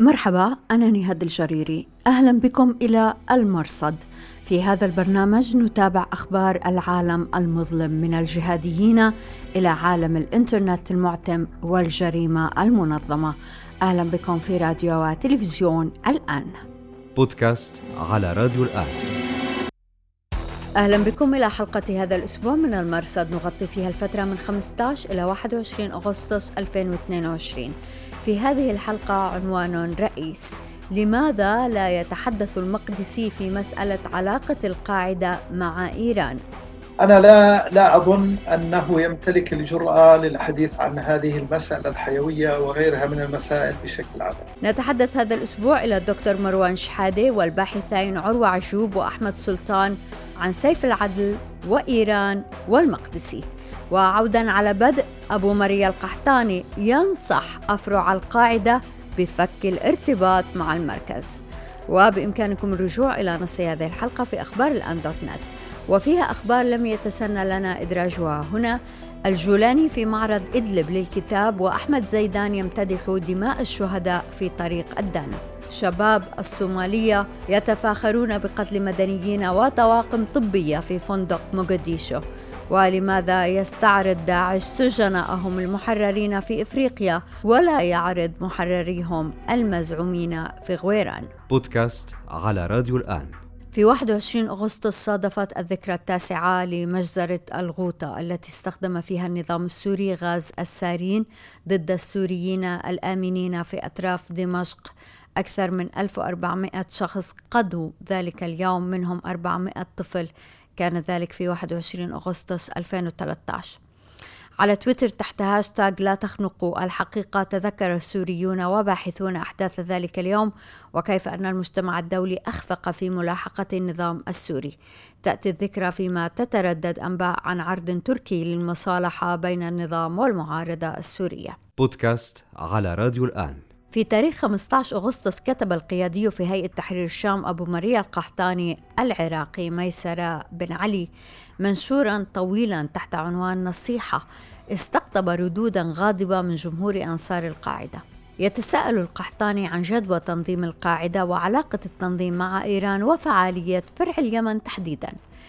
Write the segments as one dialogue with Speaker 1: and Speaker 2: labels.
Speaker 1: مرحبا، أنا نهاد الجريري. أهلا بكم إلى المرصد. في هذا البرنامج نتابع أخبار العالم المظلم من الجهاديين إلى عالم الإنترنت المعتم والجريمة المنظمة. أهلا بكم في راديو وتلفزيون الآن.
Speaker 2: بودكاست على راديو الآن.
Speaker 1: أهلا بكم إلى حلقة هذا الأسبوع من المرصد، نغطي فيها الفترة من 15 إلى 21 أغسطس 2022. في هذه الحلقة عنوان رئيس: لماذا لا يتحدث المقدسي في مسألة علاقة القاعدة مع إيران؟
Speaker 3: أنا لا أظن أنه يمتلك الجرأة للحديث عن هذه المسألة الحيوية وغيرها من المسائل بشكل عام.
Speaker 1: نتحدث هذا الأسبوع إلى الدكتور مروان شحادة والباحثين عروة عجوب وأحمد سلطان عن سيف العدل وإيران والمقدسي. وعودا على بدء، أبو مريا القحطاني ينصح أفرع القاعدة بفك الارتباط مع المركز. وبإمكانكم الرجوع إلى نص هذه الحلقة في أخبار الآن دوت نت، وفيها أخبار لم يتسنى لنا إدراجها هنا. الجولاني في معرض إدلب للكتاب، وأحمد زيدان يمتدح دماء الشهداء في طريق الدانا. شباب الصومالية يتفاخرون بقتل مدنيين وطواقم طبية في فندق موغاديشو. ولماذا يستعرض داعش سجنائهم المحررين في إفريقيا ولا يعرض محرريهم المزعومين في غويران؟
Speaker 2: بودكاست على راديو الآن.
Speaker 1: في 21 أغسطس صادفت الذكرى 9 لمجزرة الغوطة التي استخدم فيها النظام السوري غاز السارين ضد السوريين الآمنين في أطراف دمشق. أكثر من 1400 شخص قضوا ذلك اليوم، منهم 400 طفل. كان ذلك في 21 أغسطس 2013. على تويتر تحت هاشتاغ لا تخنقوا الحقيقة، تذكر السوريون وباحثون أحداث ذلك اليوم وكيف أن المجتمع الدولي أخفق في ملاحقة النظام السوري. تأتي الذكرى فيما تتردد أنباء عن عرض تركي للمصالحة بين النظام والمعارضة السورية.
Speaker 2: بودكاست على راديو الآن.
Speaker 1: في تاريخ 15 أغسطس كتب القيادي في هيئة تحرير الشام أبو مريا القحطاني العراقي ميسرة بن علي منشورا طويلا تحت عنوان نصيحة، استقطب ردودا غاضبة من جمهور أنصار القاعدة. يتساءل القحطاني عن جدوى تنظيم القاعدة وعلاقة التنظيم مع إيران وفعالية فرع اليمن تحديدا،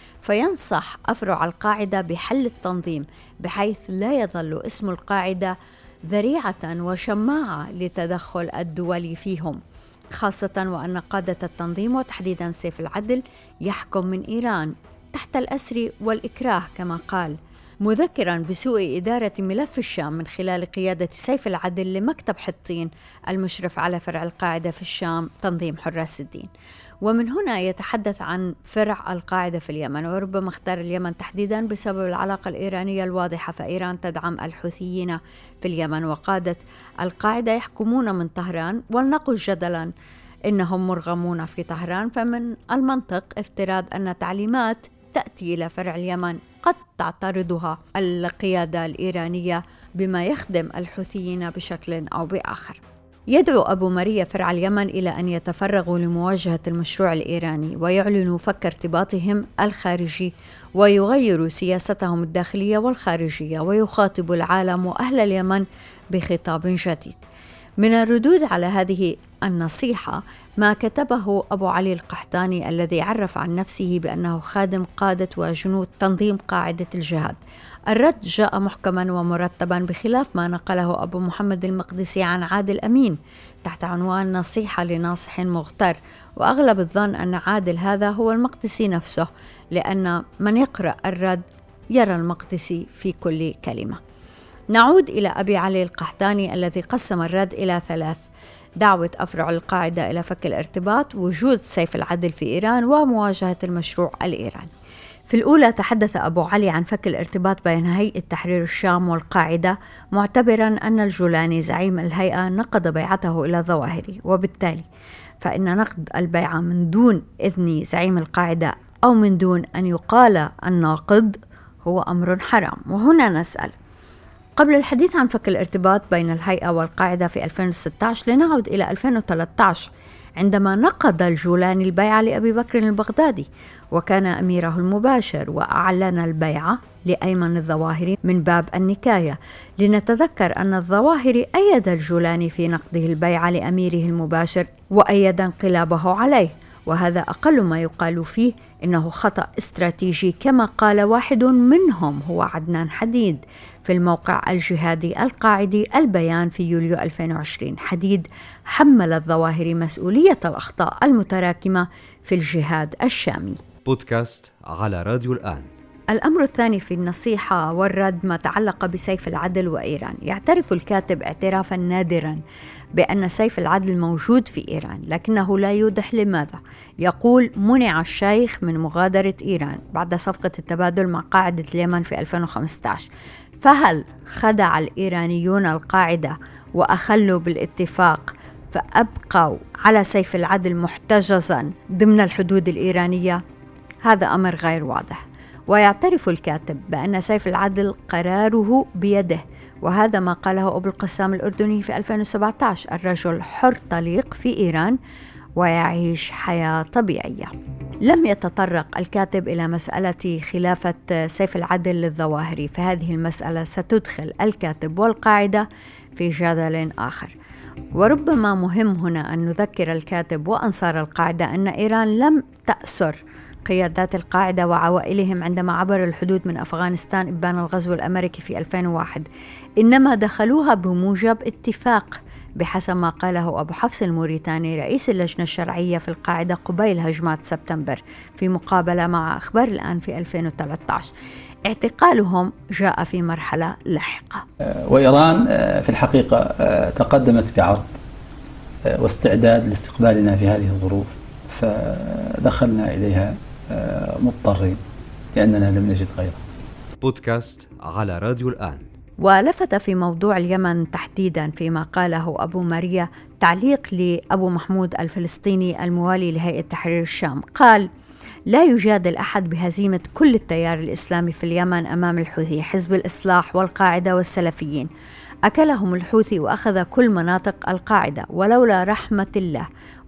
Speaker 1: فينصح أفرع القاعدة بحل التنظيم بحيث لا يظل اسم القاعدة ذريعة وشماعة لتدخل الدول فيهم، خاصة وأن قادة التنظيم وتحديدا سيف العدل يحكم من إيران تحت الأسر والإكراه كما قال، مذكرا بسوء إدارة ملف الشام من خلال قيادة سيف العدل لمكتب حطين المشرف على فرع القاعدة في الشام تنظيم حراس الدين. ومن هنا يتحدث عن فرع القاعدة في اليمن، وربما اختار اليمن تحديدا بسبب العلاقة الإيرانية الواضحة، فإيران تدعم الحوثيين في اليمن وقادة القاعدة يحكمون من طهران، ولنقل جدلا إنهم مرغمون في طهران، فمن المنطق افتراض أن تعليمات تأتي إلى فرع اليمن قد تعترضها القيادة الإيرانية بما يخدم الحوثيين بشكل أو بآخر. يدعو أبو مريا فرع اليمن إلى أن يتفرغوا لمواجهة المشروع الإيراني ويعلنوا فك ارتباطهم الخارجي ويغيروا سياستهم الداخلية والخارجية، ويخاطب العالم وأهل اليمن بخطاب جديد. من الردود على هذه النصيحة ما كتبه أبو علي القحطاني الذي عرف عن نفسه بأنه خادم قادة وجنود تنظيم قاعدة الجهاد. الرد جاء محكما ومرتبا بخلاف ما نقله أبو محمد المقدسي عن عادل أمين تحت عنوان نصيحة لناصح مغتر، وأغلب الظن أن عادل هذا هو المقدسي نفسه، لأن من يقرأ الرد يرى المقدسي في كل كلمة. نعود إلى أبي علي القحطاني الذي قسم الرد إلى 3: دعوة أفرع القاعدة إلى فك الارتباط، وجود سيف العدل في إيران، ومواجهة المشروع الإيراني. في الأولى تحدث أبو علي عن فك الارتباط بين هيئة تحرير الشام والقاعدة، معتبرا أن الجولاني زعيم الهيئة نقض بيعته إلى ظواهره، وبالتالي فإن نقض البيعة من دون إذن زعيم القاعدة أو من دون أن يقال الناقض هو أمر حرام. وهنا نسأل: قبل الحديث عن فك الارتباط بين الهيئة والقاعدة في 2016 لنعود إلى 2013 عندما نقض الجولاني البيعة لأبي بكر البغدادي وكان أميره المباشر، وأعلن البيعة لأيمن الظواهري من باب النكاية. لنتذكر أن الظواهري أيد الجولاني في نقضه البيعة لأميره المباشر وأيد انقلابه عليه، وهذا أقل ما يقال فيه إنه خطأ استراتيجي، كما قال واحد منهم هو عدنان حديد في الموقع الجهادي القاعدي البيان في يوليو 2020. حديد حمل الظواهري مسؤولية الأخطاء المتراكمة في الجهاد الشامي.
Speaker 2: بودكاست على راديو الآن.
Speaker 1: الأمر الثاني في النصيحة والرد ما تعلق بسيف العدل وإيران. يعترف الكاتب اعترافا نادرا بأن سيف العدل موجود في إيران، لكنه لا يوضح لماذا. يقول: منع الشيخ من مغادرة إيران بعد صفقة التبادل مع قاعدة اليمن في 2015. فهل خدع الإيرانيون القاعدة وأخلوا بالاتفاق فأبقوا على سيف العدل محتجزا ضمن الحدود الإيرانية؟ هذا أمر غير واضح. ويعترف الكاتب بأن سيف العدل قراره بيده، وهذا ما قاله أبو القسام الأردني في 2017: الرجل حر طليق في إيران ويعيش حياة طبيعية. لم يتطرق الكاتب إلى مسألة خلافة سيف العدل للظواهري، فهذه المسألة ستدخل الكاتب والقاعدة في جدل آخر. وربما مهم هنا أن نذكر الكاتب وأنصار القاعدة أن إيران لم تأسر قيادات القاعدة وعوائلهم عندما عبروا الحدود من أفغانستان إبان الغزو الأمريكي في 2001، إنما دخلوها بموجب اتفاق، بحسب ما قاله أبو حفص الموريتاني رئيس اللجنة الشرعية في القاعدة قبيل هجمات سبتمبر في مقابلة مع أخبار الآن في 2013. اعتقالهم جاء في مرحلة لاحقة.
Speaker 4: وإيران في الحقيقة تقدمت بعرض واستعداد لاستقبالنا في هذه الظروف، فدخلنا إليها مضطرين لأننا لم نجد غيره.
Speaker 2: بودكاست على راديو الآن.
Speaker 1: ولفت في موضوع اليمن تحديدا فيما قاله أبو ماريا تعليق لأبو محمود الفلسطيني الموالي لهيئة تحرير الشام. قال: لا يجادل أحد بهزيمة كل التيار الإسلامي في اليمن أمام الحوثي، حزب الإصلاح والقاعدة والسلفيين. أكلهم الحوثي وأخذ كل مناطق القاعدة، ولولا رحمة الله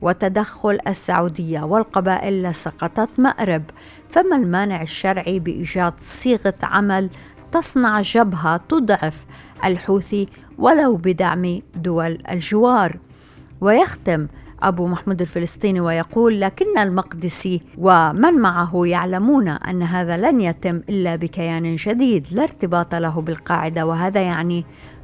Speaker 1: وتدخل السعودية والقبائل لسقطت مأرب. فما المانع الشرعي بإيجاد صيغة عمل تصنع جبهة تضعف الحوثي ولو بدعم دول الجوار؟ ويختم أبو محمود الفلسطيني ويقول: لكن المقدسي ومن معه يعلمون أن هذا لن يتم إلا بكيان جديد لا ارتباط له بالقاعدة، وهذا يعني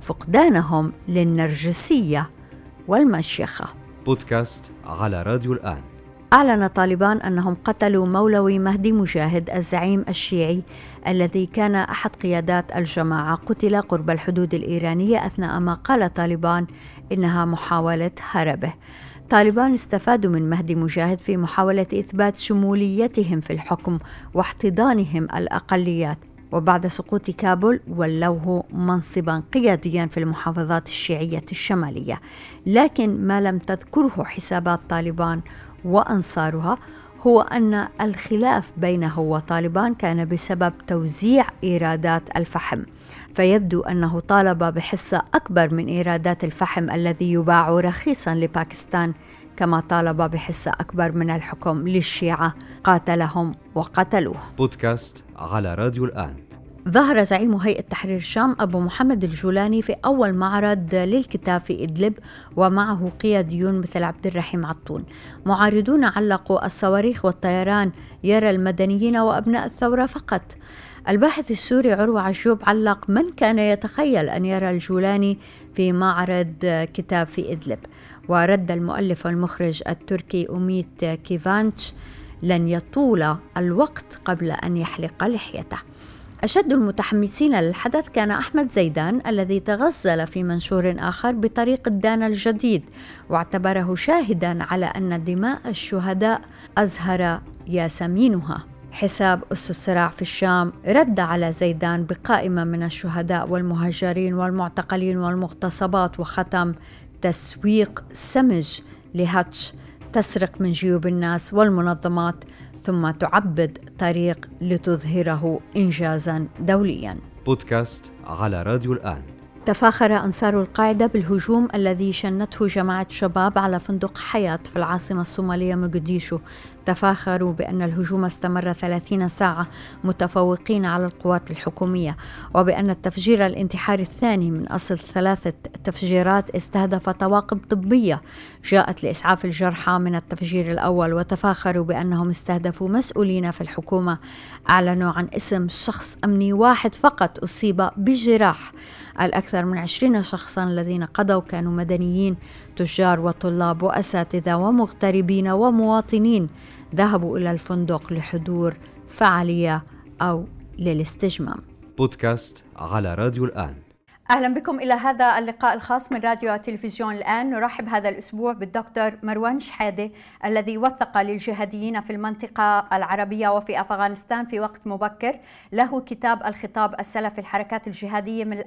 Speaker 1: فقدانهم للنرجسية والمشيخة.
Speaker 2: بودكاست على راديو الآن.
Speaker 1: أعلن طالبان أنهم قتلوا مولوي مهدي مجاهد الزعيم الشيعي الذي كان أحد قيادات الجماعة، قتل قرب الحدود الإيرانية أثناء ما قال طالبان إنها محاولة هربه. طالبان استفادوا من مهدي مجاهد في محاولة إثبات شموليتهم في الحكم واحتضانهم الأقليات، وبعد سقوط كابول ولوه منصبا قياديا في المحافظات الشيعية الشمالية. لكن ما لم تذكره حسابات طالبان وأنصارها هو أن الخلاف بينه وطالبان كان بسبب توزيع إيرادات الفحم، فيبدو أنه طالب بحصة أكبر من إيرادات الفحم الذي يباع رخيصا لباكستان، كما طالب بحصة أكبر من الحكم للشيعة قاتلهم وقتلوه.
Speaker 2: بودكاست على راديو الآن.
Speaker 1: ظهر زعيم هيئة تحرير الشام أبو محمد الجولاني في أول معرض للكتاب في إدلب، ومعه قياديون مثل عبد الرحيم عطون. معارضون علقوا: الصواريخ والطيران يرى المدنيين وأبناء الثورة فقط. الباحث السوري عروة عجوب علق: من كان يتخيل أن يرى الجولاني في معرض كتاب في إدلب؟ ورد المؤلف والمخرج التركي أميت كيفانش: لن يطول الوقت قبل أن يحلق لحيته. أشد المتحمسين للحدث كان أحمد زيدان الذي تغزل في منشور آخر بطريق الدان الجديد، واعتبره شاهدا على أن دماء الشهداء أزهر ياسمينها. حساب أس الصراع في الشام رد على زيدان بقائمة من الشهداء والمهاجرين والمعتقلين والمغتصبات، وختم: تسويق سمج لهاتش تسرق من جيوب الناس والمنظمات ثم تعبد طريق لتظهره إنجازا دوليا.
Speaker 2: بودكاست على راديو الآن.
Speaker 1: تفاخر أنصار القاعدة بالهجوم الذي شنته جماعة شباب على فندق حياة في العاصمة الصومالية مقديشو. تفاخروا بأن الهجوم استمر 30 ساعة متفوقين على القوات الحكومية، وبأن التفجير الانتحاري الثاني من أصل 3 تفجيرات استهدف طواقم طبية جاءت لإسعاف الجرحى من التفجير الأول. وتفاخروا بأنهم استهدفوا مسؤولين في الحكومة. أعلنوا عن اسم شخص أمني واحد فقط أصيب بالجراح. الأكثر من 20 شخصاً الذين قضوا كانوا مدنيين، تجار وطلاب وأساتذة ومغتربين ومواطنين ذهبوا إلى الفندق لحضور فعالية أو للاستجمام.
Speaker 2: بودكاست على راديو الآن.
Speaker 1: أهلا بكم إلى هذا اللقاء الخاص من راديو وتلفزيون الآن. نرحب هذا الأسبوع بالدكتور مروان شحادة الذي وثق للجهاديين في المنطقة العربية وفي أفغانستان في وقت مبكر. له كتاب الخطاب السلفي الحركات الجهادية من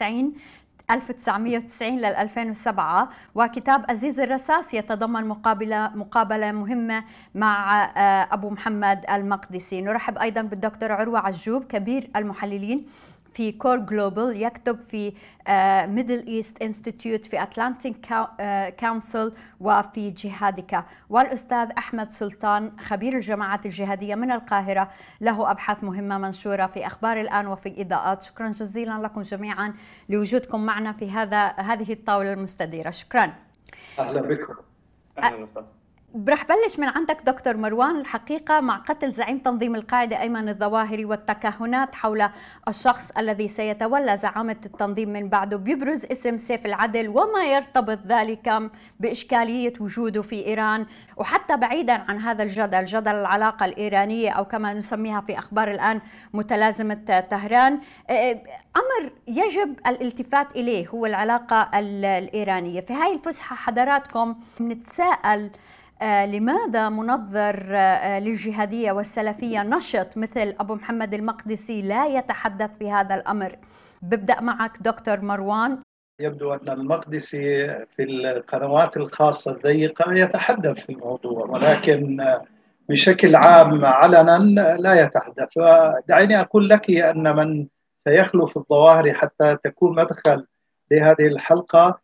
Speaker 1: 1990 لل 2007، وكتاب عزيز الرصاص يتضمن مقابلة مهمة مع أبو محمد المقدسي. نرحب أيضا بالدكتور عروة عجوب كبير المحللين في كور جلوبال، يكتب في ميدل إيست انستيتيوت في أتلانتيك كونسل وفي جهادك، والأستاذ أحمد سلطان خبير الجماعات الجهادية من القاهرة، له أبحاث مهمة منشورة في أخبار الآن وفي إضاءات. شكرا جزيلا لكم جميعا لوجودكم معنا في هذه الطاولة المستديرة. شكرا.
Speaker 3: أهلا بكم.
Speaker 5: أهلا وسهلا.
Speaker 1: برح بلش من عندك دكتور مروان. الحقيقة مع قتل زعيم تنظيم القاعدة أيمن الظواهري والتكهنات حول الشخص الذي سيتولى زعامة التنظيم من بعده، بيبرز اسم سيف العدل وما يرتبط ذلك بإشكالية وجوده في إيران. وحتى بعيدا عن هذا جدل العلاقة الإيرانية أو كما نسميها في أخبار الآن متلازمة طهران، أمر يجب الالتفات إليه هو العلاقة الإيرانية. في هاي الفسحة حضراتكم نتساءل لماذا منظر للجهادية والسلفية نشط مثل أبو محمد المقدسي لا يتحدث في هذا الأمر؟ ببدأ معك دكتور مروان.
Speaker 3: يبدو أن المقدسي في القنوات الخاصة الضيقة يتحدث في الموضوع، ولكن بشكل عام علنا لا يتحدث. دعيني أقول لك أن من سيخلف الظواهر حتى تكون مدخل لهذه الحلقة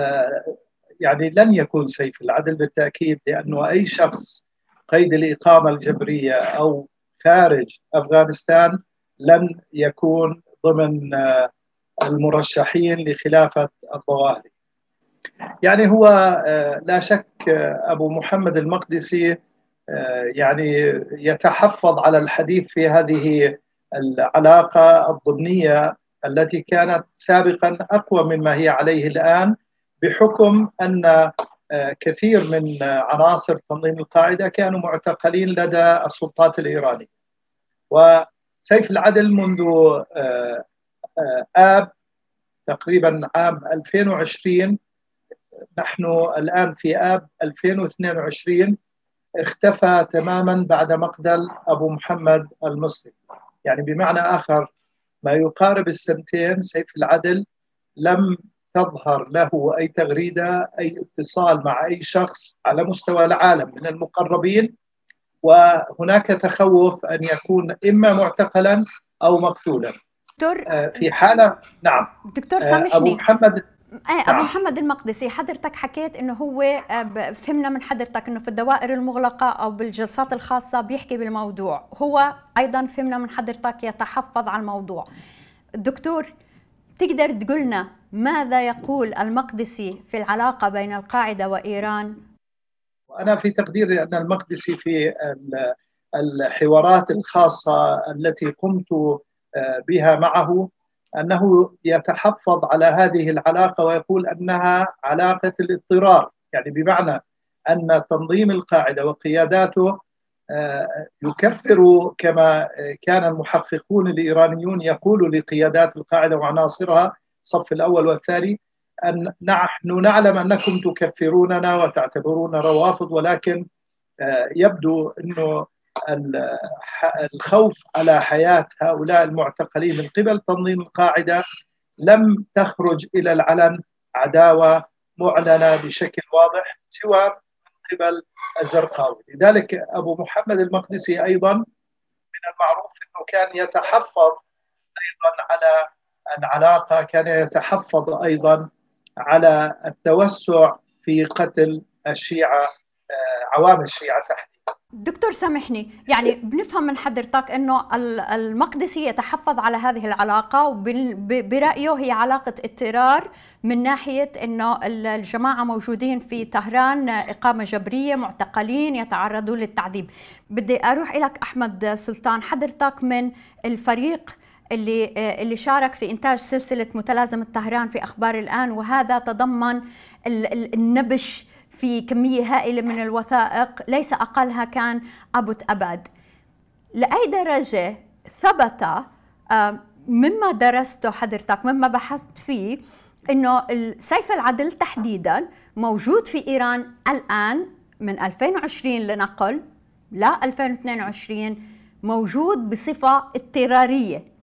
Speaker 3: يعني لن يكون سيف العدل بالتأكيد، لأنه أي شخص قيد الإقامة الجبرية أو خارج أفغانستان لن يكون ضمن المرشحين لخلافة الظواهري. يعني هو لا شك أبو محمد المقدسي يعني يتحفظ على الحديث في هذه العلاقة الضمنية التي كانت سابقا أقوى مما هي عليه الآن، بحكم أن كثير من عناصر تنظيم القاعدة كانوا معتقلين لدى السلطات الإيرانية. وسيف العدل منذ آب تقريبا عام 2020، نحن الآن في آب 2022، اختفى تماما بعد مقتل أبو محمد المصري. يعني بمعنى آخر ما يقارب السنتين سيف العدل لم تظهر له أي تغريدة، أي اتصال مع أي شخص على مستوى العالم من المقربين، وهناك تخوف أن يكون إما معتقلا أو مقتولا.
Speaker 1: دكتور
Speaker 3: في حالة نعم
Speaker 1: دكتور سامحني،
Speaker 3: أبو محمد
Speaker 1: أبو محمد المقدسي حضرتك حكيت إنه هو فهمنا من حضرتك إنه في الدوائر المغلقة أو بالجلسات الخاصة بيحكي بالموضوع، هو أيضا فهمنا من حضرتك يتحفظ على الموضوع. دكتور تقدر تقولنا ماذا يقول المقدسي في العلاقة بين القاعدة وإيران؟
Speaker 3: أنا في تقديري أن المقدسي في الحوارات الخاصة التي قمت بها معه أنه يتحفظ على هذه العلاقة ويقول أنها علاقة الاضطرار، يعني بمعنى أن تنظيم القاعدة وقياداته يكفر كما كان المحققون الإيرانيون يقولوا لقيادات القاعدة وعناصرها الصف الأول والثاني أن نحن نعلم أنكم تكفروننا وتعتبرون روافض، ولكن يبدو أنه الخوف على حياة هؤلاء المعتقلين من قبل تنظيم القاعدة لم تخرج إلى العلن عداوة معلنة بشكل واضح سوى من قبل الزرقاوي. لذلك أبو محمد المقدسي أيضا من المعروف أنه كان يتحفظ أيضا على العلاقة كان يتحفظ أيضا على التوسع في قتل الشيعة، عوام الشيعة تحديدا.
Speaker 1: دكتور سامحني، يعني بنفهم من حضرتك انه المقدسي يتحفظ على هذه العلاقة، وبرأيه هي علاقة اضطرار من ناحية انه الجماعة موجودين في طهران إقامة جبرية، معتقلين يتعرضون للتعذيب. بدي اروح لك احمد سلطان، حضرتك من الفريق اللي شارك في إنتاج سلسلة متلازمة طهران في أخبار الآن، وهذا تضمن النبش في كمية هائلة من الوثائق ليس أقلها كان أبو أبد. لأي درجة ثبت مما درسته حضرتك، مما بحثت فيه، إنه سيف العدل تحديدا موجود في إيران الآن من 2020 لنقل لا 2022، موجود بصفة اضطرارية؟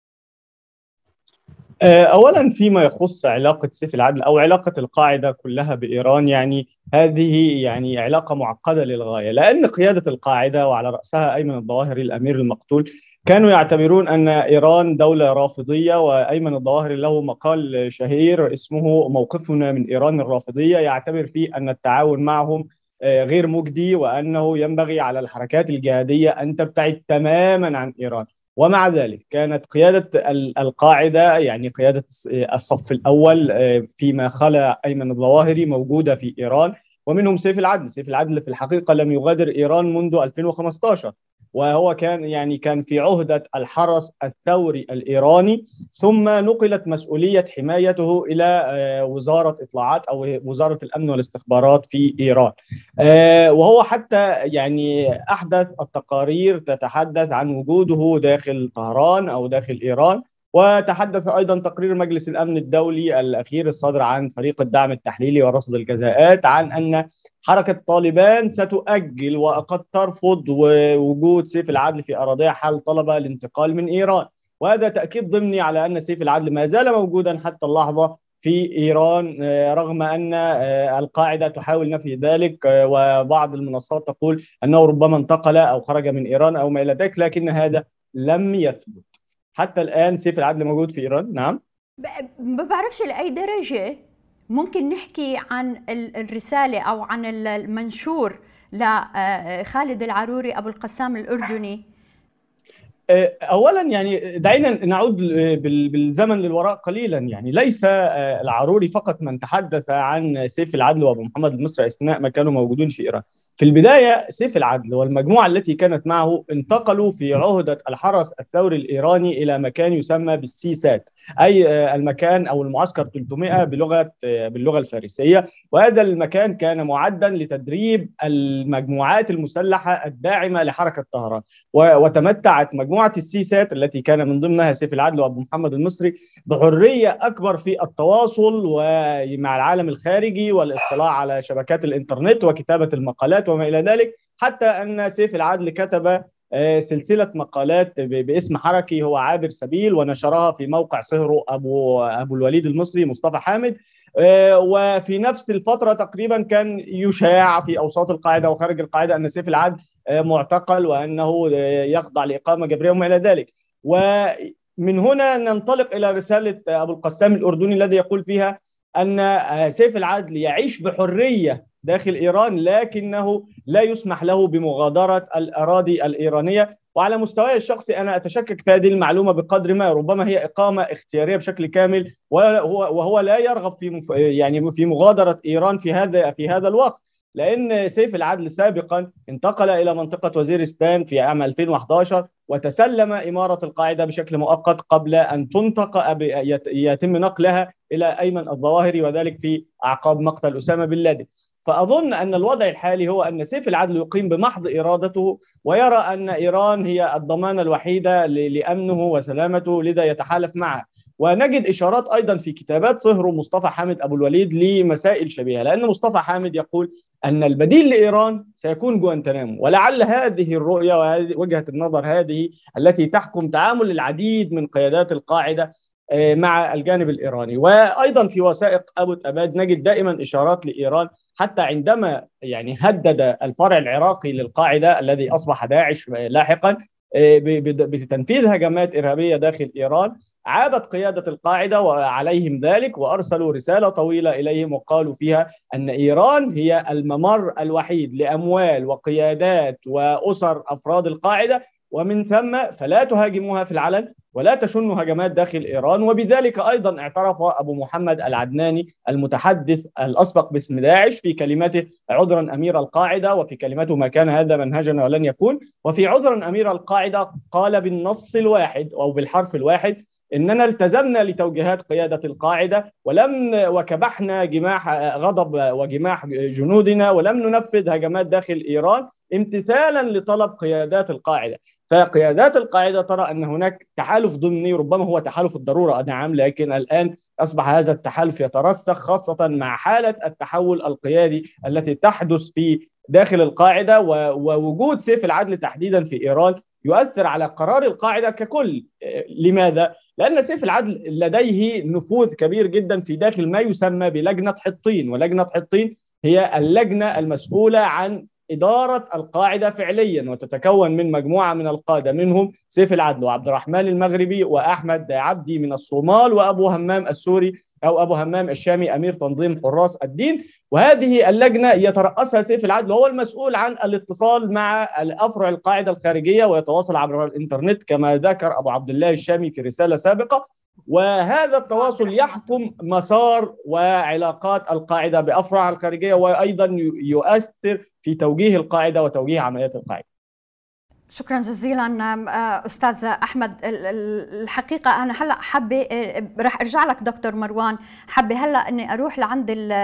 Speaker 5: أولا فيما يخص علاقة سيف العدل أو علاقة القاعدة كلها بإيران، يعني هذه يعني علاقة معقدة للغاية، لأن قيادة القاعدة وعلى رأسها أيمن الظواهري الأمير المقتول كانوا يعتبرون أن إيران دولة رافضية. وأيمن الظواهري له مقال شهير اسمه موقفنا من إيران الرافضية، يعتبر فيه أن التعاون معهم غير مجدي، وأنه ينبغي على الحركات الجهادية أن تبتعد تماما عن إيران. ومع ذلك كانت قيادة القاعدة، يعني قيادة الصف الأول فيما خلا أيمن الظواهري، موجودة في إيران، ومنهم سيف العدل. سيف العدل في الحقيقة لم يغادر إيران منذ 2015، وهو كان في عهدة الحرس الثوري الإيراني، ثم نقلت مسؤولية حمايته إلى وزارة إطلاعات أو وزارة الأمن والاستخبارات في إيران. وهو حتى يعني أحدث التقارير تتحدث عن وجوده داخل طهران أو داخل إيران. وتحدث أيضا تقرير مجلس الأمن الدولي الأخير الصادر عن فريق الدعم التحليلي ورصد الجزاءات عن أن حركة طالبان ستؤجل وقد ترفض وجود سيف العدل في أراضيها حال طلب الانتقال من إيران. وهذا تأكيد ضمني على أن سيف العدل ما زال موجودا حتى اللحظة في إيران، رغم أن القاعدة تحاول نفي ذلك، وبعض المنصات تقول أنه ربما انتقل أو خرج من إيران أو ما إلى ذلك، لكن هذا لم يثبت. حتى الآن سيف العدل موجود في إيران. نعم،
Speaker 1: ما بعرفش لأي درجة ممكن نحكي عن الرسالة أو عن المنشور لخالد العروري أبو القسام الأردني.
Speaker 5: اولا يعني دعينا نعود بالزمن للوراء قليلا. يعني ليس العروري فقط من تحدث عن سيف العدل وابو محمد المصري اثناء ما كانوا موجودين في ايران. في البدايه سيف العدل والمجموعه التي كانت معه انتقلوا في عهده الحرس الثوري الايراني الى مكان يسمى بالسيسات، اي المكان او المعسكر 300 باللغه الفارسيه. وهذا المكان كان معدا لتدريب المجموعات المسلحه الداعمه لحركه طهران. وتمتعت مجموعة السيسات التي كان من ضمنها سيف العدل وأبو محمد المصري بحرية أكبر في التواصل ومع العالم الخارجي والاطلاع على شبكات الإنترنت وكتابة المقالات وما إلى ذلك، حتى أن سيف العدل كتب سلسلة مقالات باسم حركي هو عابر سبيل، ونشرها في موقع صهره أبو الوليد المصري مصطفى حامد. وفي نفس الفترة تقريبا كان يشاع في أوساط القاعدة وخارج القاعدة أن سيف العدل معتقل وأنه يخضع لإقامة جبرية وما إلى ذلك. ومن هنا ننطلق إلى رسالة أبو القسام الأردني الذي يقول فيها أن سيف العدل يعيش بحرية داخل إيران، لكنه لا يسمح له بمغادرة الأراضي الإيرانية. وعلى مستواي الشخصي أنا أتشكك في هذه المعلومة بقدر ما ربما هي إقامة اختيارية بشكل كامل، وهو لا يرغب في مغادرة إيران في هذا الوقت، لأن سيف العدل سابقا انتقل إلى منطقة وزيرستان في عام 2011 وتسلم إمارة القاعدة بشكل مؤقت قبل أن يتم نقلها إلى أيمن الظواهري، وذلك في أعقاب مقتل أسامة بن لادن. فأظن أن الوضع الحالي هو أن سيف العدل يقيم بمحض إرادته ويرى أن إيران هي الضمانة الوحيدة لأمنه وسلامته، لذا يتحالف معها. ونجد إشارات أيضا في كتابات صهره مصطفى حامد أبو الوليد لمسائل شبيهة، لأن مصطفى حامد يقول أن البديل لإيران سيكون جوانتنامو، ولعل هذه الرؤية وهذه وجهة النظر هذه التي تحكم تعامل العديد من قيادات القاعدة مع الجانب الإيراني. وأيضا في وثائق أبو أباد نجد دائما إشارات لإيران، حتى عندما يعني هدد الفرع العراقي للقاعدة الذي أصبح داعش لاحقا بتنفيذ هجمات إرهابية داخل إيران. عابت قيادة القاعدة وعليهم ذلك، وأرسلوا رسالة طويلة إليهم وقالوا فيها أن إيران هي الممر الوحيد لأموال وقيادات وأسر أفراد القاعدة، ومن ثم فلا تهاجموها في العلن ولا تشنوا هجمات داخل إيران. وبذلك أيضا اعترف أبو محمد العدناني المتحدث الأسبق باسم داعش في كلمته عذرا أمير القاعدة، وفي كلمته ما كان هذا منهجنا ولن يكون، وفي عذرا أمير القاعدة قال بالنص الواحد أو بالحرف الواحد إننا التزمنا لتوجيهات قيادة القاعدة وكبحنا جماح غضب وجماح جنودنا ولم ننفذ هجمات داخل إيران امتثالا لطلب قيادات القاعدة. فقيادات القاعدة ترى أن هناك تحالف ضمني، ربما هو تحالف الضرورة نعم، لكن الآن أصبح هذا التحالف يترسخ، خاصة مع حالة التحول القيادي التي تحدث في داخل القاعدة، ووجود سيف العدل تحديدا في إيران يؤثر على قرار القاعدة ككل. لماذا؟ لأن سيف العدل لديه نفوذ كبير جدا في داخل ما يسمى بلجنة حطين، ولجنة حطين هي اللجنة المسؤولة عن إدارة القاعدة فعليا، وتتكون من مجموعة من القادة، منهم سيف العدل وعبد الرحمن المغربي وأحمد عبدي من الصومال وأبو همام السوري أو أبو همام الشامي أمير تنظيم حراس الدين. وهذه اللجنة يترأسها سيف العدل، وهو المسؤول عن الاتصال مع أفرع القاعدة الخارجية ويتواصل عبر الإنترنت كما ذكر أبو عبد الله الشامي في رسالة سابقة. وهذا التواصل يحكم مسار وعلاقات القاعدة بأفرع الخارجية، وأيضا يؤثر في توجيه القاعدة وتوجيه عمليات القاعدة.
Speaker 1: شكرا جزيلا أستاذ أحمد. الحقيقة أنا هلأ حابة رح أرجع لك دكتور مروان، حابة هلأ أني أروح لعند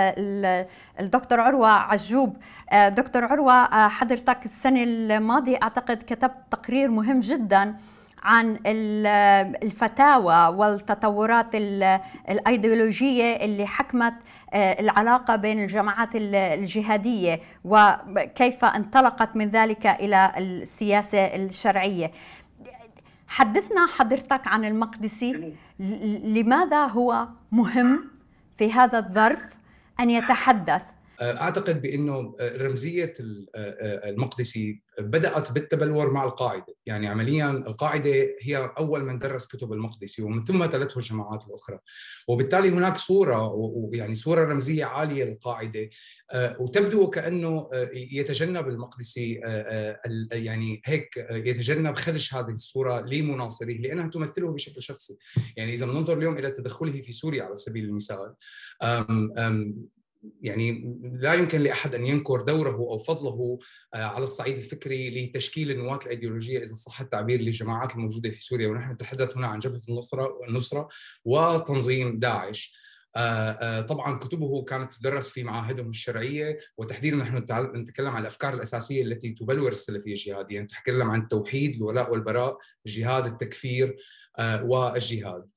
Speaker 1: الدكتور عروة عجوب. دكتور عروة، حضرتك السنة الماضية أعتقد كتبت تقرير مهم جدا عن الفتاوى والتطورات الأيديولوجية اللي حكمت العلاقة بين الجماعات الجهادية وكيف انطلقت من ذلك إلى السياسة الشرعية. حدثنا حضرتك عن المقدسي، لماذا هو مهم في هذا الظرف أن يتحدث؟
Speaker 6: أعتقد بأنه رمزية المقدسي بدأت بالتبلور مع القاعدة، يعني عملياً القاعدة هي أول من درس كتب المقدسي ومن ثم تلته الجماعات الأخرى، وبالتالي هناك صورة يعني صورة رمزية عالية للقاعدة، وتبدو وكأنه يتجنب المقدسي يعني هيك يتجنب خدش هذه الصورة لمناصره لأنها تمثله بشكل شخصي. يعني إذا بننظر اليوم إلى تدخله في سوريا على سبيل المثال، يعني لا يمكن لأحد أن ينكر دوره أو فضله على الصعيد الفكري لتشكيل النواة الأيديولوجية إذا صح التعبير للجماعات الموجودة في سوريا، ونحن نتحدث هنا عن جبهة النصرة وتنظيم داعش. طبعا كتبه كانت تدرس في معاهدهم الشرعية، وتحديدا نحن نتكلم عن الأفكار الأساسية التي تبلور السلفية الجهادية، نتكلم عن التوحيد، الولاء والبراء، الجهاد، التكفير والجهاد.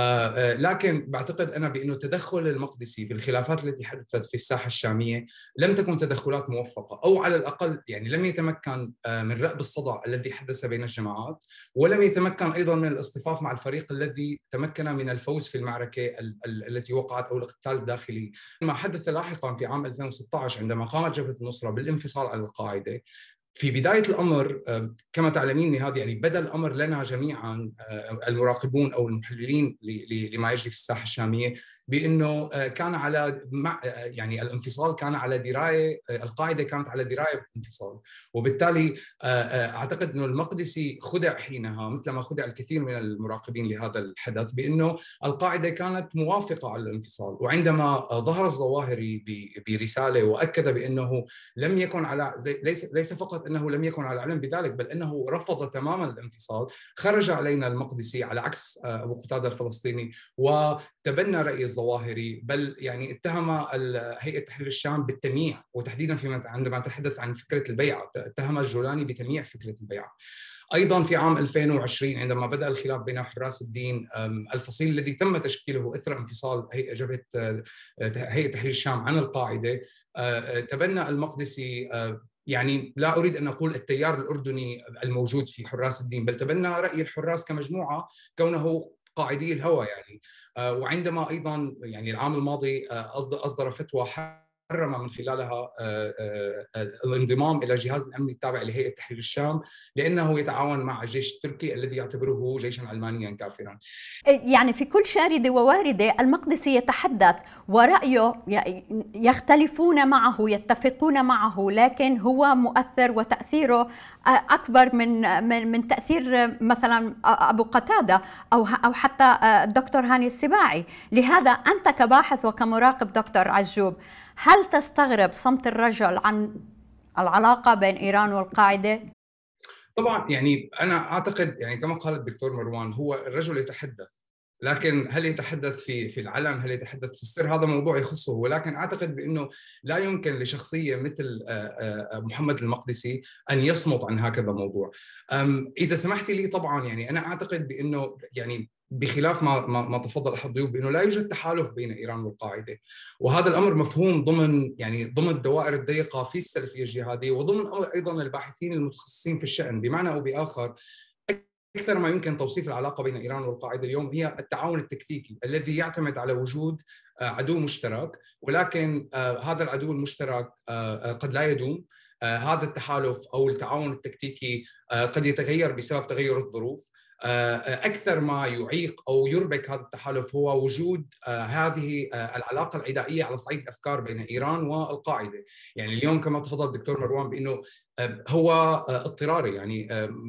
Speaker 6: لكن بعتقد أنا بأنه تدخل المقدسي في الخلافات التي حدثت في الساحة الشامية لم تكن تدخلات موفقة، أو على الأقل يعني لم يتمكن من رأب الصدع الذي حدث بين الجماعات، ولم يتمكن أيضا من الاصطفاف مع الفريق الذي تمكن من الفوز في المعركة التي وقعت أو الاقتتال الداخلي. ما حدث لاحقا في عام 2016 عندما قامت جبهة النصرة بالانفصال عن القاعدة، في بداية الأمر كما تعلمين نهاد، يعني بدأ الأمر لنا جميعا المراقبون أو المحللين لما يجري في الساحة الشامية بأنه كان على يعني الانفصال كان على دراية، القاعدة كانت على دراية بالانفصال، وبالتالي أعتقد أنه المقدسي خدع حينها مثل ما خدع الكثير من المراقبين لهذا الحدث بأنه القاعدة كانت موافقة على الانفصال. وعندما ظهر الظواهري برسالة وأكد بأنه لم يكن على ليس فقط أنه لم يكن على علم بذلك بل أنه رفض تماما الانفصال، خرج علينا المقدسي على عكس أبو قتادة الفلسطيني وتبنى رأي الظواهري، بل يعني اتهم هيئة تحرير الشام بالتمييع، وتحديدا عندما تحدث عن فكرة البيعة اتهم الجولاني بتمييع فكرة البيعة. أيضا في عام 2020 عندما بدأ الخلاف بين حراس الدين، الفصيل الذي تم تشكيله إثر انفصال جبهة هيئة تحرير الشام عن القاعدة، تبنى المقدسي يعني لا أريد أن أقول التيار الأردني الموجود في حراس الدين، بل تبنى رأي الحراس كمجموعة كونه قاعدي الهوى يعني. وعندما أيضا يعني العام الماضي أصدر فتوى حرم من خلالها الانضمام إلى جهاز الأمن التابع لهيئة تحرير الشام، لأنه يتعاون مع الجيش التركي الذي يعتبره جيشا علمانيا كافرا.
Speaker 1: يعني في كل شاردة وواردة المقدسي يتحدث ورأيه يختلفون معه يتفقون معه، لكن هو مؤثر وتأثيره أكبر من تأثير مثلا أبو قتادة أو حتى الدكتور هاني السباعي. لهذا أنت كباحث وكمراقب دكتور عجوب، هل تستغرب صمت الرجل عن العلاقة بين إيران والقاعدة؟
Speaker 6: طبعا يعني أنا أعتقد يعني كما قال الدكتور مروان، هو الرجل يتحدث، لكن هل يتحدث في العلن، هل يتحدث في السر، هذا موضوع يخصه. ولكن أعتقد بأنه لا يمكن لشخصية مثل محمد المقدسي أن يصمت عن هكذا موضوع. إذا سمحتي لي طبعا يعني أنا أعتقد بأنه يعني بخلاف ما تفضل أحد الضيوف بأنه لا يوجد تحالف بين إيران والقاعدة، وهذا الأمر مفهوم ضمن الدوائر الضيقة في السلفية الجهادية وضمن أيضا الباحثين المتخصصين في الشأن. بمعنى أو بآخر، أكثر ما يمكن توصيف العلاقة بين إيران والقاعدة اليوم هي التعاون التكتيكي الذي يعتمد على وجود عدو مشترك، ولكن هذا العدو المشترك قد لا يدوم. هذا التحالف أو التعاون التكتيكي قد يتغير بسبب تغير الظروف. أكثر ما يعيق أو يربك هذا التحالف هو وجود هذه العلاقة العدائية على صعيد الأفكار بين إيران والقاعدة. يعني اليوم كما تفضل الدكتور مروان بأنه هو اضطراري، يعني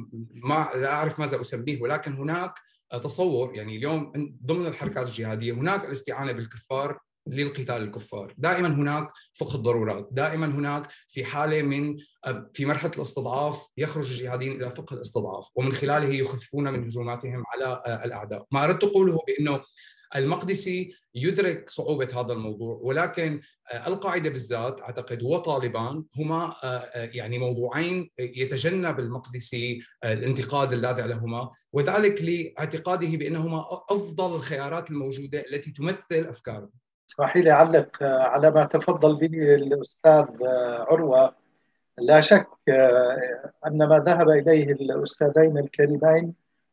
Speaker 6: لا أعرف ماذا أسميه، ولكن هناك تصور يعني اليوم ضمن الحركات الجهادية هناك الاستعانة بالكفار للقتال الكفار، دائما هناك فقه الضرورات، دائما هناك في حالة من في مرحلة الاستضعاف يخرج الجهاديين إلى فقه الاستضعاف ومن خلاله يخففون من هجوماتهم على الأعداء. ما أردت أقوله بأنه المقدسي يدرك صعوبة هذا الموضوع، ولكن القاعدة بالذات أعتقد وطالبان هما يعني موضوعين يتجنب المقدسي الانتقاد اللاذع لهما، وذلك لاعتقاده بأنهما أفضل الخيارات الموجودة التي تمثل أفكاره.
Speaker 3: اسمحي لي أعلق على ما تفضل به الأستاذ عروة. لا شك أن ما ذهب إليه الأستاذين الكريمين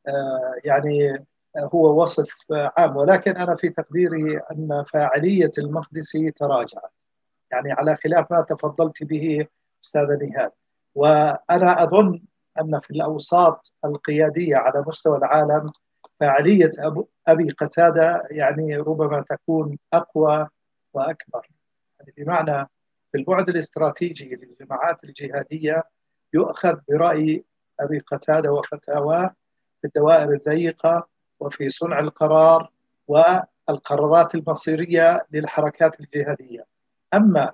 Speaker 3: يعني هو وصف عام، ولكن أنا في تقديري أن فاعلية المقدسي تراجعت، يعني على خلاف ما تفضلت به أستاذة نهاد. وأنا أظن أن في الأوساط القيادية على مستوى العالم فاعلية أبي قتادة يعني ربما تكون أقوى وأكبر، يعني بمعنى في البعد الاستراتيجي للجماعات الجهادية يؤخذ برأي أبي قتادة وفتاواه في الدوائر الضيقة وفي صنع القرار والقرارات المصيرية للحركات الجهادية. أما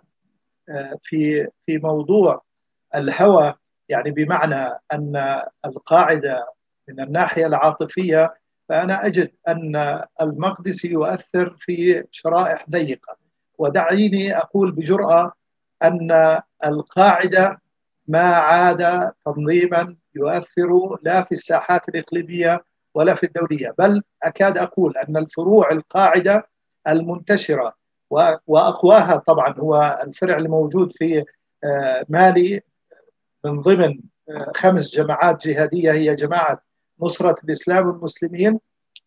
Speaker 3: في موضوع الهوى، يعني بمعنى أن القاعدة من الناحية العاطفية، فأنا أجد أن المقدسي يؤثر في شرائح ضيقة. ودعيني أقول بجرأة أن القاعدة ما عاد تنظيما يؤثر لا في الساحات الإقليمية ولا في الدولية، بل أكاد أقول أن الفروع القاعدة المنتشرة وأقواها طبعا هو الفرع الموجود في مالي من ضمن 5 جماعات جهادية، هي جماعة نصرة الإسلام والمسلمين،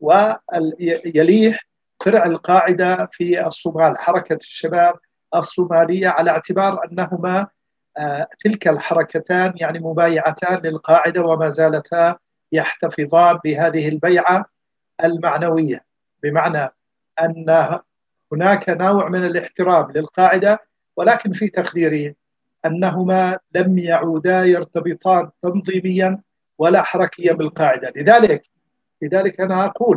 Speaker 3: ويليه فرع القاعدة في الصومال حركة الشباب الصومالية، على اعتبار أنهما تلك الحركتان يعني مبايعتان للقاعدة وما زالتا يحتفظان بهذه البيعة المعنوية، بمعنى أن هناك نوع من الاحترام للقاعدة، ولكن في تقديري أنهما لم يعودا يرتبطان تنظيميا ولا حركيا بالقاعدة. لذلك أنا أقول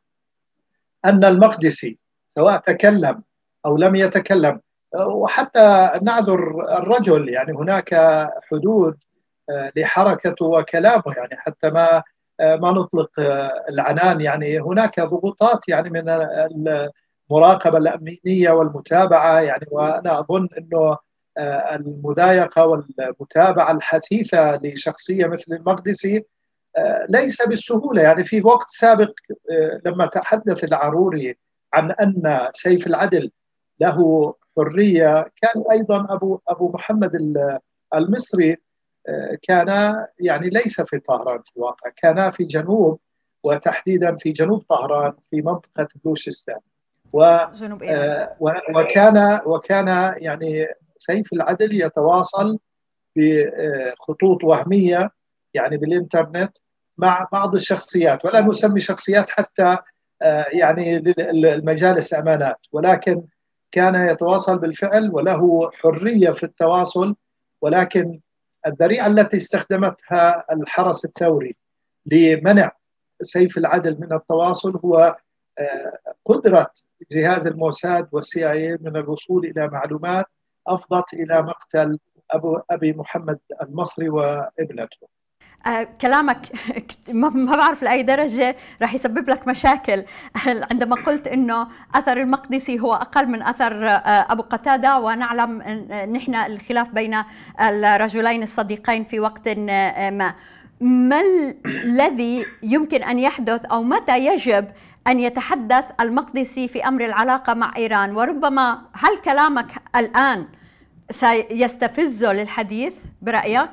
Speaker 3: أن المقدسي سواء تكلم أو لم يتكلم، وحتى نعذر الرجل، يعني هناك حدود لحركته وكلامه، يعني حتى ما نطلق العنان، يعني هناك ضغوطات يعني من المراقبة الأمنية والمتابعة، يعني وأنا أظن أنه المضايقة والمتابعة الحثيثة لشخصية مثل المقدسي ليس بالسهولة. يعني في وقت سابق لما تحدث العروري عن أن سيف العدل له حرية، كان أيضا أبو محمد المصري كان يعني ليس في طهران في الواقع، كان في جنوب، وتحديدا في جنوب طهران في منطقة بلوشستان.
Speaker 1: جنوب إيران.
Speaker 3: وكان يعني سيف العدل يتواصل بخطوط وهمية يعني بالإنترنت مع بعض الشخصيات، ولا نسمي شخصيات حتى يعني المجالس أمانات، ولكن كان يتواصل بالفعل وله حرية في التواصل. ولكن الذريعة التي استخدمتها الحرس الثوري لمنع سيف العدل من التواصل هو قدرة جهاز الموساد والCIA من الوصول إلى معلومات أفضت إلى مقتل أبي محمد المصري وابنته.
Speaker 1: كلامك ما بعرف لأي درجة رح يسبب لك مشاكل عندما قلت إنه أثر المقدسي هو أقل من أثر أبو قتادة، ونعلم نحن الخلاف بين الرجلين الصديقين في وقت ما الذي يمكن أن يحدث أو متى يجب أن يتحدث المقدسي في أمر العلاقة مع إيران؟ وربما هل كلامك الآن سيستفزه للحديث برأيك؟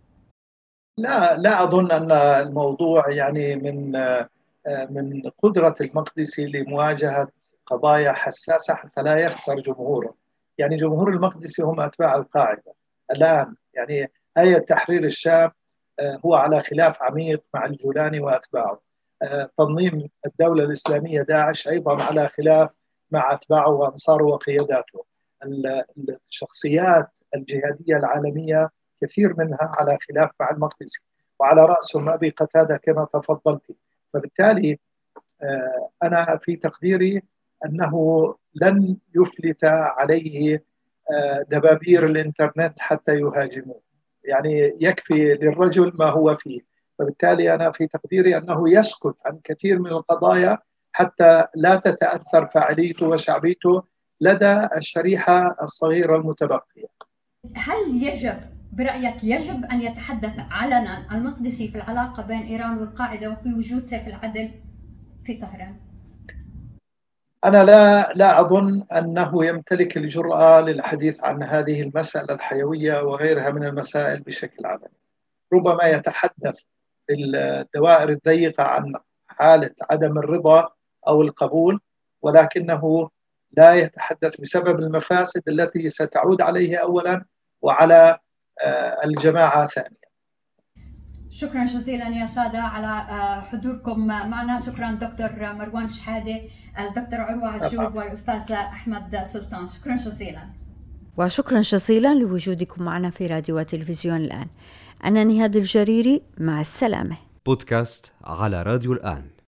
Speaker 3: لا أظن أن الموضوع يعني من قدرة المقدسي لمواجهة قضايا حساسة حتى لا يخسر جمهوره. يعني جمهور المقدسي هم أتباع القاعدة الآن. يعني هيئة تحرير الشام هو على خلاف عميق مع الجولاني وأتباعه. تنظيم الدولة الإسلامية داعش أيضا على خلاف مع أتباعه وأنصاره وقياداته. الشخصيات الجهادية العالمية كثير منها على خلاف مع المقدسي، وعلى رأسهم أبي قتادة كما تفضلت. فبالتالي أنا في تقديري أنه لن يفلت عليه دبابير الإنترنت حتى يهاجموه. يعني يكفي للرجل ما هو فيه. فبالتالي أنا في تقديري أنه يسكت عن كثير من القضايا حتى لا تتأثر فاعليته وشعبيته لدى الشريحة الصغيرة المتبقية.
Speaker 1: هل يجب أن يتحدث علنا المقدسي في العلاقة بين إيران والقاعدة وفي وجود سيف العدل في طهران؟
Speaker 3: أنا لا أظن أنه يمتلك الجرأة للحديث عن هذه المسألة الحيوية وغيرها من المسائل بشكل علني. ربما يتحدث في الدوائر الضيقة عن حالة عدم الرضا أو القبول، ولكنه لا يتحدث بسبب المفاسد التي ستعود عليه أولا وعلى الجماعة ثانيا.
Speaker 1: شكرا جزيلا يا سادة على حضوركم معنا. شكرا دكتور مروان شحادة، الدكتور عروة عجوب، والأستاذ أحمد سلطان. شكرا جزيلا. وشكرا جزيلا لوجودكم معنا في راديو وتلفزيون الآن. أنا نهاد الجريري، مع السلامة.
Speaker 2: بودكاست على راديو الآن.